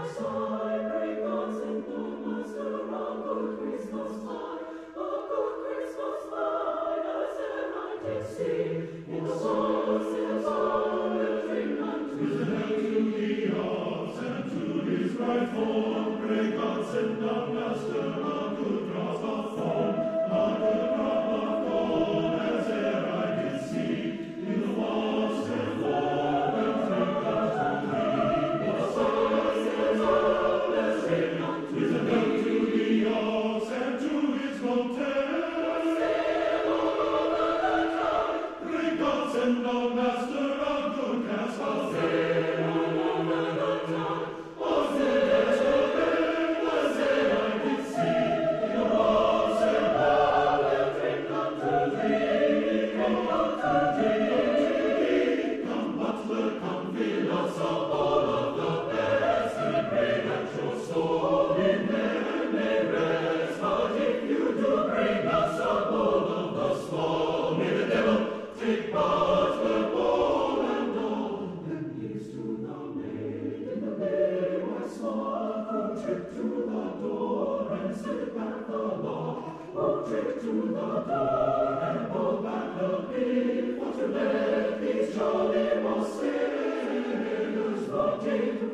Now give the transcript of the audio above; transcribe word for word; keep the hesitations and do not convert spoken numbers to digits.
side, bring us into Master, a good Christmas tide, a good Christmas tide, as e'er I did see, in the songs his own will drink unto thee. To the ox and to his bright form, pray God send the Master a good drop of foam, a good drop of gold, as e'er I did see, in the walls and warm and drink unto thee. In the songs his own will drink unto Is a bell to the ox and to his motel, sail over the tide, pray God send the Master a good cask of ale. over the tide. Come, butler, come, fill us up all of the best, and pray that your soul in heaven may rest. But if you do bring us a bowl of the small, may the devil take butler, bowl, and all. And here's to the maid in the bay, my swan, who tripped to the door and slid back the lock, who tripped to the door and pulled back the pin, for to let these jolly sailors not take